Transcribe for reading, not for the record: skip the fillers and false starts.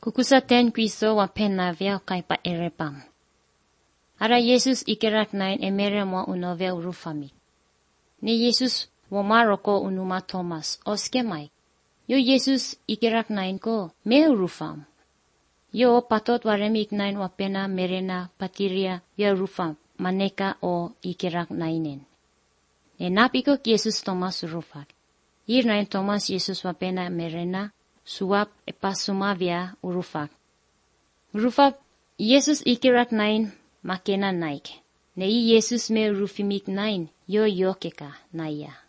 Kukusaten Kristo wapena vya kaipa erepam. Ara Yesus ikirak nain emere mo unove urufami. Ni Yesus wamaroko unuma Thomas oskemai. Yo Yesus ikirak nain ko me urufam. Yo patot waremik nain wapena merena patiria vya urufam maneka o ikirak nainen. Napiko Yesus Thomas urufak. Ir nain Thomas Yesus wapena merena suap epasuma vya urufak. Urufak Yesus ikirak nain makena naik. Nei Yesus me urufimik nain yo keka naya.